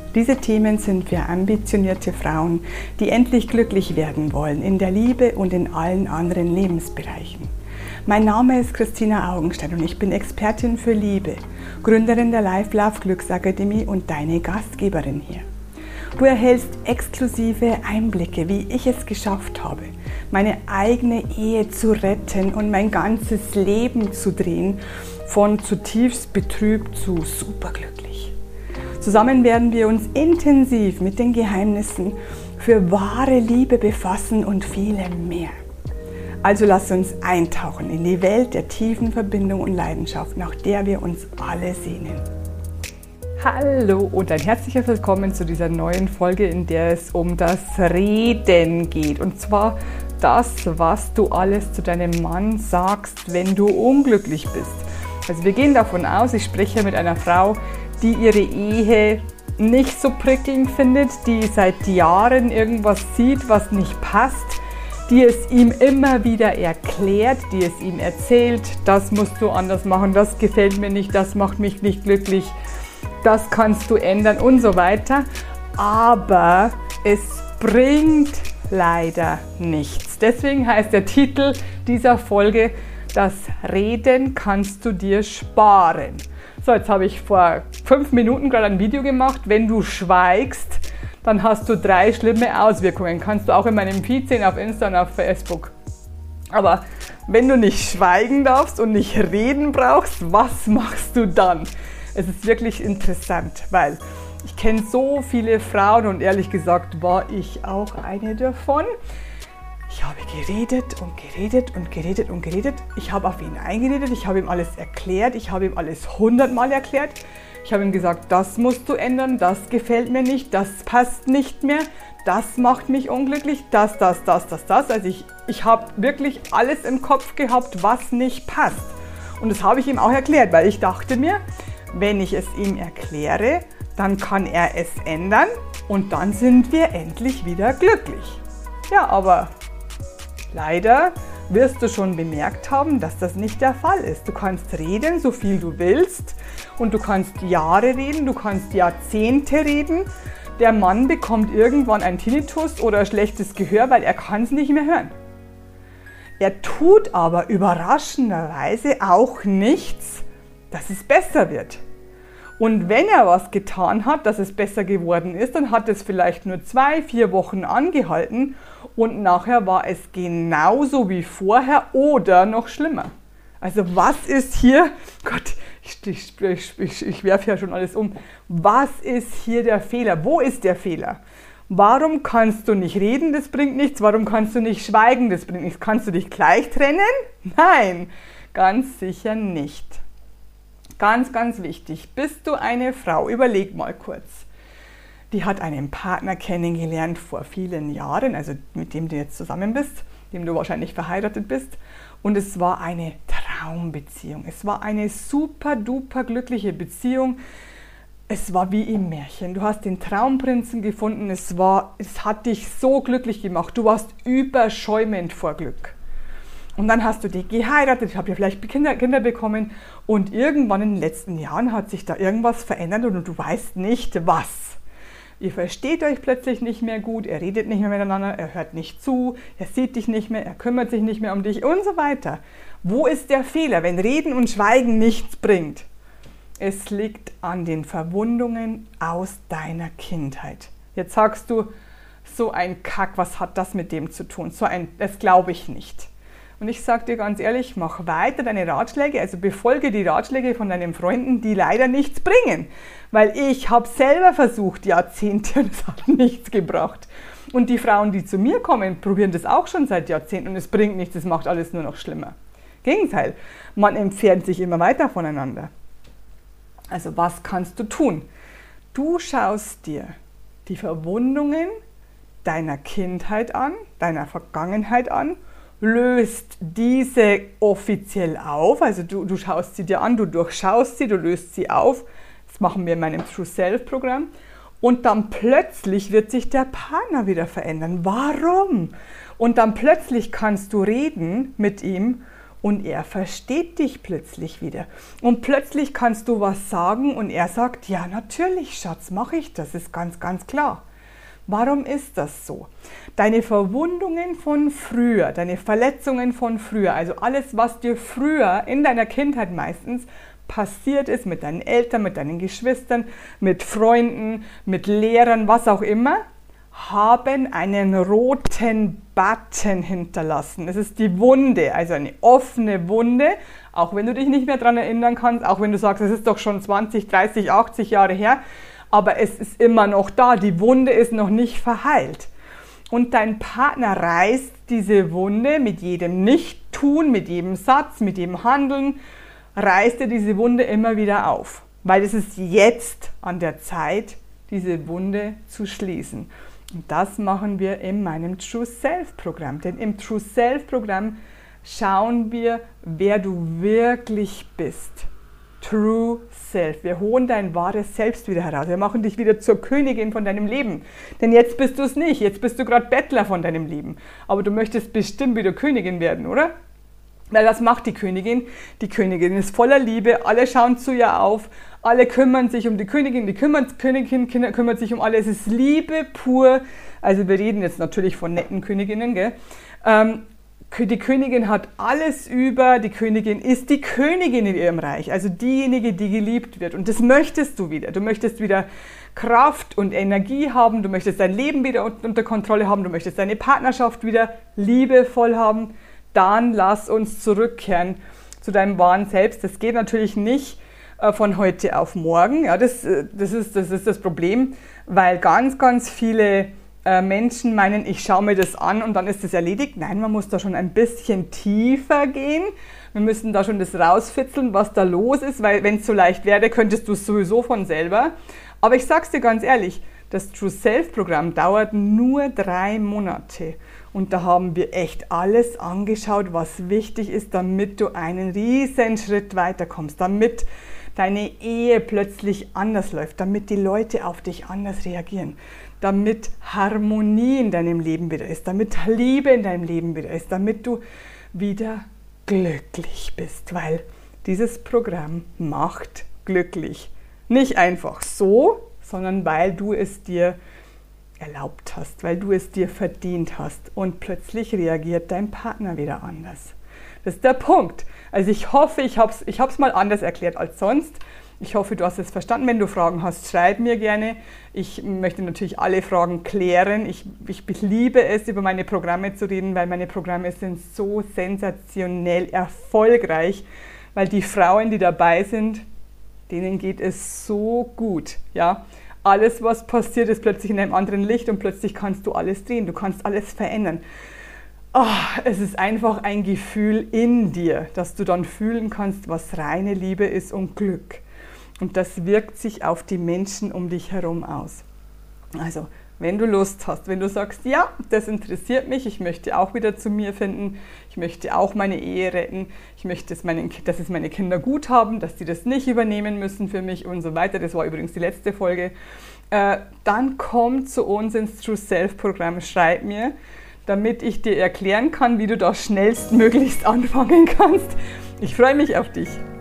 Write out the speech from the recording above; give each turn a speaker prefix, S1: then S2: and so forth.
S1: Diese Themen sind für ambitionierte Frauen, die endlich glücklich werden wollen in der Liebe und in allen anderen Lebensbereichen. Mein Name ist Christina Augenstein und ich bin Expertin für Liebe, Gründerin der Life Love Glücksakademie und deine Gastgeberin hier. Du erhältst exklusive Einblicke, wie ich es geschafft habe, meine eigene Ehe zu retten und mein ganzes Leben zu drehen, von zutiefst betrübt zu superglücklich. Zusammen werden wir uns intensiv mit den Geheimnissen für wahre Liebe befassen und vielem mehr. Also lass uns eintauchen in die Welt der tiefen Verbindung und Leidenschaft, nach der wir uns alle sehnen. Hallo und ein herzliches Willkommen zu dieser neuen Folge, in der es um das Reden geht. Und zwar das, was du alles zu deinem Mann sagst, wenn du unglücklich bist. Also wir gehen davon aus, ich spreche mit einer Frau, die ihre Ehe nicht so prickelnd findet, die seit Jahren irgendwas sieht, was nicht passt, die es ihm immer wieder erklärt, die es ihm erzählt, das musst du anders machen, das gefällt mir nicht, das macht mich nicht glücklich, das kannst du ändern und so weiter. Aber es bringt leider nichts. Deswegen heißt der Titel dieser Folge, das Reden kannst du dir sparen. So, jetzt habe ich vor 5 Minuten gerade ein Video gemacht. Wenn du schweigst, dann hast du 3 schlimme Auswirkungen. Kannst du auch in meinem Feed sehen, auf Insta und auf Facebook. Aber wenn du nicht schweigen darfst und nicht reden brauchst, was machst du dann? Es ist wirklich interessant, weil ich kenne so viele Frauen und ehrlich gesagt war ich auch eine davon. Ich habe geredet und geredet und geredet und geredet. Ich habe auf ihn eingeredet, ich habe ihm alles erklärt, ich habe ihm alles 100-mal erklärt. Ich habe ihm gesagt, das musst du ändern, das gefällt mir nicht, das passt nicht mehr, das macht mich unglücklich, das. Also ich habe wirklich alles im Kopf gehabt, was nicht passt. Und das habe ich ihm auch erklärt, weil ich dachte mir, wenn ich es ihm erkläre, dann kann er es ändern und dann sind wir endlich wieder glücklich. Ja, aber leider wirst du schon bemerkt haben, dass das nicht der Fall ist. Du kannst reden, so viel du willst und du kannst Jahre reden, du kannst Jahrzehnte reden. Der Mann bekommt irgendwann einen Tinnitus oder ein schlechtes Gehör, weil er kann es nicht mehr hören. Er tut aber überraschenderweise auch nichts, dass es besser wird. Und wenn er was getan hat, dass es besser geworden ist, dann hat es vielleicht nur 2-4 Wochen angehalten und nachher war es genauso wie vorher oder noch schlimmer. Also was ist hier, Gott, ich werfe ja schon alles um, was ist hier der Fehler? Wo ist der Fehler? Warum kannst du nicht reden, das bringt nichts? Warum kannst du nicht schweigen, das bringt nichts? Kannst du dich gleich trennen? Nein, ganz sicher nicht. Ganz, ganz wichtig, bist du eine Frau, überleg mal kurz, die hat einen Partner kennengelernt vor vielen Jahren, also mit dem du jetzt zusammen bist, dem du wahrscheinlich verheiratet bist und es war eine Traumbeziehung, es war eine super duper glückliche Beziehung, es war wie im Märchen, du hast den Traumprinzen gefunden, es hat dich so glücklich gemacht, du warst überschäumend vor Glück. Und dann hast du die geheiratet, habt ihr vielleicht Kinder bekommen und irgendwann in den letzten Jahren hat sich da irgendwas verändert und du weißt nicht was. Ihr versteht euch plötzlich nicht mehr gut, er redet nicht mehr miteinander, er hört nicht zu, er sieht dich nicht mehr, er kümmert sich nicht mehr um dich und so weiter. Wo ist der Fehler, wenn Reden und Schweigen nichts bringt? Es liegt an den Verwundungen aus deiner Kindheit. Jetzt sagst du, so ein Kack, was hat das mit dem zu tun? Das glaube ich nicht. Und ich sage dir ganz ehrlich, mach weiter deine Ratschläge, also befolge die Ratschläge von deinen Freunden, die leider nichts bringen. Weil ich habe selber versucht, Jahrzehnte, und es hat nichts gebracht. Und die Frauen, die zu mir kommen, probieren das auch schon seit Jahrzehnten und es bringt nichts, es macht alles nur noch schlimmer. Gegenteil, man entfernt sich immer weiter voneinander. Also was kannst du tun? Du schaust dir die Verwundungen deiner Kindheit an, deiner Vergangenheit an, löst diese offiziell auf, also du schaust sie dir an, du durchschaust sie, du löst sie auf, das machen wir in meinem True Self Programm und dann plötzlich wird sich der Partner wieder verändern. Warum? Und dann plötzlich kannst du reden mit ihm und er versteht dich plötzlich wieder. Und plötzlich kannst du was sagen und er sagt, ja natürlich Schatz, mache ich, das ist ganz, ganz klar. Warum ist das so? Deine Verwundungen von früher, deine Verletzungen von früher, also alles, was dir früher in deiner Kindheit meistens passiert ist, mit deinen Eltern, mit deinen Geschwistern, mit Freunden, mit Lehrern, was auch immer, haben einen roten Button hinterlassen. Es ist die Wunde, also eine offene Wunde, auch wenn du dich nicht mehr daran erinnern kannst, auch wenn du sagst, es ist doch schon 20, 30, 80 Jahre her, aber es ist immer noch da, die Wunde ist noch nicht verheilt. Und dein Partner reißt diese Wunde mit jedem Nicht-Tun, mit jedem Satz, mit jedem Handeln, reißt er diese Wunde immer wieder auf. Weil es ist jetzt an der Zeit, diese Wunde zu schließen. Und das machen wir in meinem True Self Programm. Denn im True Self Programm schauen wir, wer du wirklich bist. True Self. Wir holen dein wahres Selbst wieder heraus. Wir machen dich wieder zur Königin von deinem Leben. Denn jetzt bist du es nicht. Jetzt bist du gerade Bettler von deinem Leben. Aber du möchtest bestimmt wieder Königin werden, oder? Weil was macht die Königin? Die Königin ist voller Liebe. Alle schauen zu ihr auf. Alle kümmern sich um die Königin. Die Königin kümmert sich um alle. Es ist Liebe pur. Also wir reden jetzt natürlich von netten Königinnen, gell? Die Königin hat alles über, die Königin ist die Königin in ihrem Reich, also diejenige, die geliebt wird. Und das möchtest du wieder. Du möchtest wieder Kraft und Energie haben, du möchtest dein Leben wieder unter Kontrolle haben, du möchtest deine Partnerschaft wieder liebevoll haben. Dann lass uns zurückkehren zu deinem wahren Selbst. Das geht natürlich nicht von heute auf morgen. Ja, das ist das Problem, weil ganz, ganz viele Menschen meinen, ich schaue mir das an und dann ist das erledigt. Nein, man muss da schon ein bisschen tiefer gehen. Wir müssen da schon das rausfitzeln, was da los ist, weil wenn es so leicht wäre, könntest du es sowieso von selber. Aber ich sag's dir ganz ehrlich, das True Self Programm dauert nur 3 Monate. Und da haben wir echt alles angeschaut, was wichtig ist, damit du einen riesen Schritt weiterkommst, damit deine Ehe plötzlich anders läuft, damit die Leute auf dich anders reagieren, damit Harmonie in deinem Leben wieder ist, damit Liebe in deinem Leben wieder ist, damit du wieder glücklich bist, weil dieses Programm macht glücklich. Nicht einfach so, sondern weil du es dir erlaubt hast, weil du es dir verdient hast und plötzlich reagiert dein Partner wieder anders. Das ist der Punkt. Also ich hoffe, ich hab's mal anders erklärt als sonst. Ich hoffe, du hast es verstanden. Wenn du Fragen hast, schreib mir gerne. Ich möchte natürlich alle Fragen klären. Ich liebe es, über meine Programme zu reden, weil meine Programme sind so sensationell erfolgreich, weil die Frauen, die dabei sind, denen geht es so gut. Ja? Alles, was passiert, ist plötzlich in einem anderen Licht und plötzlich kannst du alles drehen, du kannst alles verändern. Oh, es ist einfach ein Gefühl in dir, dass du dann fühlen kannst, was reine Liebe ist und Glück. Und das wirkt sich auf die Menschen um dich herum aus. Also, wenn du Lust hast, wenn du sagst, ja, das interessiert mich, ich möchte auch wieder zu mir finden, ich möchte auch meine Ehe retten, ich möchte, dass es meine Kinder gut haben, dass sie das nicht übernehmen müssen für mich und so weiter, das war übrigens die letzte Folge, dann komm zu uns ins True Self Programm, schreib mir, damit ich dir erklären kann, wie du da schnellstmöglichst anfangen kannst. Ich freue mich auf dich.